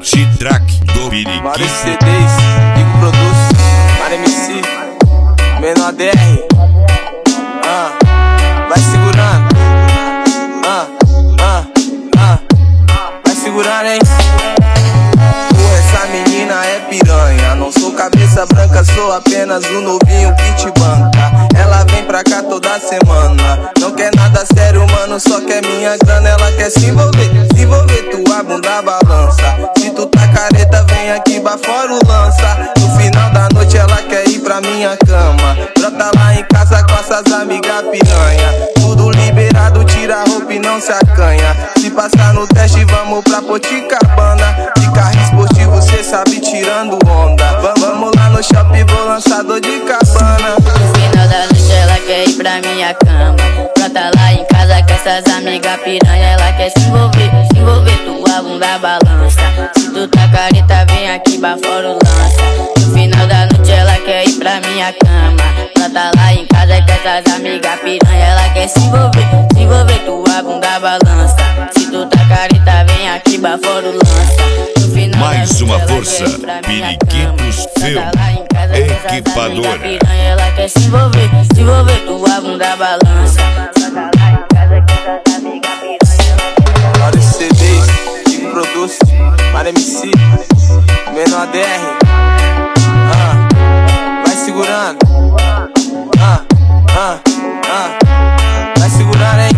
T-Track do Periquito. Mário CDs, Digo Produz, Mário MC, Menor DR. Vai segurando. Vai segurando, hein? Essa menina é piranha. Não sou cabeça branca, sou apenas um novinho que te banca. Ela vem pra cá toda semana. Não quer nada sério, mano, só quer minha grana. Ela quer se envolver, tua bunda balança. Se tu tá careta, vem aqui fora o lança. No final da noite ela quer ir pra minha cama. Brota lá em casa com essas amigas piranha. Tudo liberado, tira a roupa e não se acanha. Se passar no teste, vamos pra Poticabana. De carro esportivo, cê sabe, tirando onda. Vamos lá no shopping, vou lançar dor de cabana. No final da noite ela quer ir pra minha cama. Brota lá em casa com essas amigas piranha. Ela quer se envolver, tua bunda balança. Se tu tá careta, vem aqui fora o lança. No final da noite ela quer ir pra minha cama. Brota lá em casa com essas amigas piranha. Ela quer se envolver, tua bunda balança. Se tu tá careta, vem aqui fora o lança. No final mais uma força, Periquitos Film, equipadora. Ela quer se envolver, tua bunda balança. Brota lá em casa com essas amigas piranha. Mário CDs, Digo Produz, Mário MC, Menor DR. Vai segurando. Vai segurando, hein?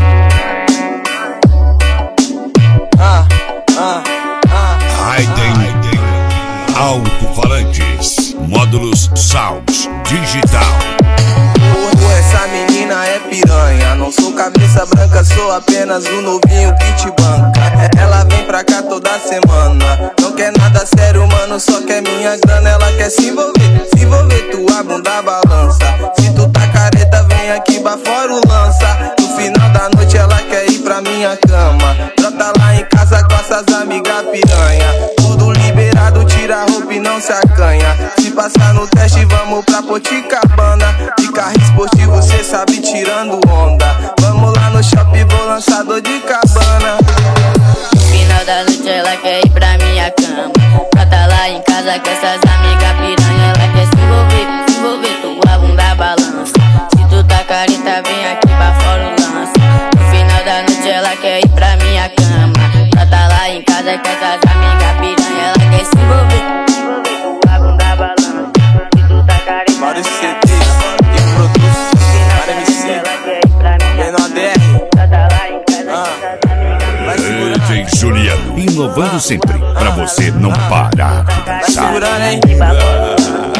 Raiden Alto-Falantes, módulos Sounds Digital. Essa menina é piranha. Não sou cabeça branca, sou apenas um novinho que te banca. Ela vem pra cá toda semana. Não quer nada sério, mano, só quer minha grana. Ela quer se envolver, tua bunda balança. Se tu tá careta, vem aqui fora o lança. No final da noite ela quer ir pra minha cama. Brota lá em casa com essas amigas piranha. Tudo liberado, tira a roupa e não se acanha. Se passar no teste, vamos pra Poticabana. De carro esportivo, cê sabe, tirando onda. Vamos lá no shopping, vou lançar dor de cabana. No final da noite ela quer ir pra minha cama. Brota lá em casa com essas amigas piranha. Ela quer se envolver, tua bunda balança. Se tu tá careta, vem aqui fora o lança. No final da noite ela quer ir pra minha cama. Brota lá em casa com essas amigas piranha. Ela quer se envolver, tua bunda balança. Se tu tá careta, Mário CDs, Digo Produz, Mário MC, Menor DR. Vai segurando. DJ Juliano, inovando sempre, pra você não parar de Vai dançar. segurando, hein?